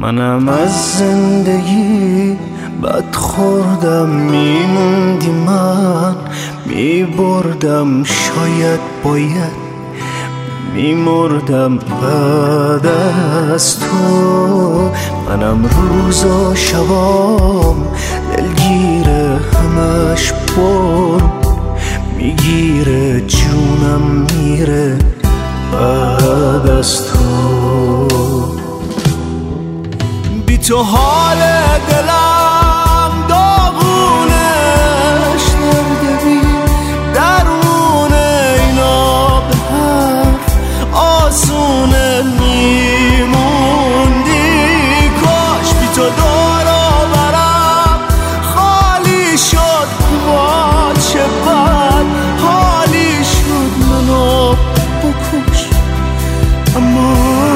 منم از زندگی بد خوردم، میموندی من میبردم، شاید باید میمردم بعد از تو. منم روزا شبام دلگیره، همش بر میگیره، جونم میره بعد از تو. بی تو حال دلم داغونش نردبی، درونه اینا به حرف آسونه میموندی. کاش بی تو دور آورم خالی شد، با چه بد حالی شد. منو بکش اما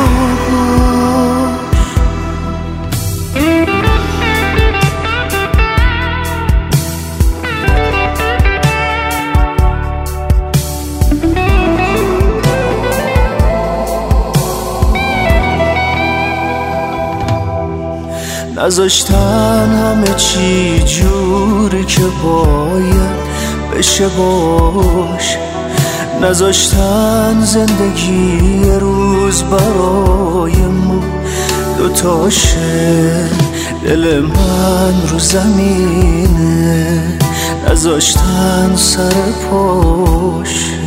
نذاشتن همه چی جوری که باید بشه باشه، نذاشتن زندگی روز برای ما دوتاشه. دل من رو زمینه، نذاشتن سر پاشه.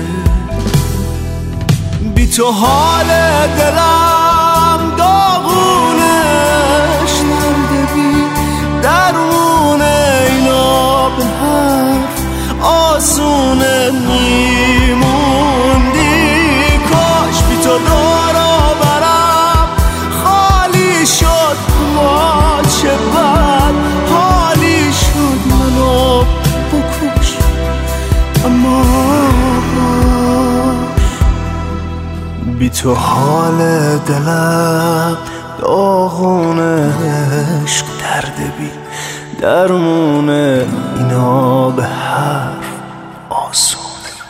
بی تو حال دلم داغونش نردبی، درونه اینا به حرف آسونه میموندی. کاش بی تو دور آورم خالی شد، ما چه بد حالی شد. منو بکش اما بی تو حال دلم داغونه، عشق درد بی درمونه، اینا به حرف آسونه.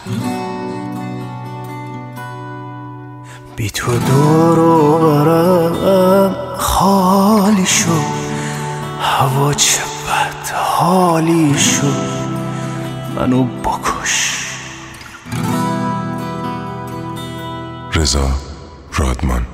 بی تو دور و برم خالی شد، هوا چه بد حالی شد. منو بکش. رضا رادمان.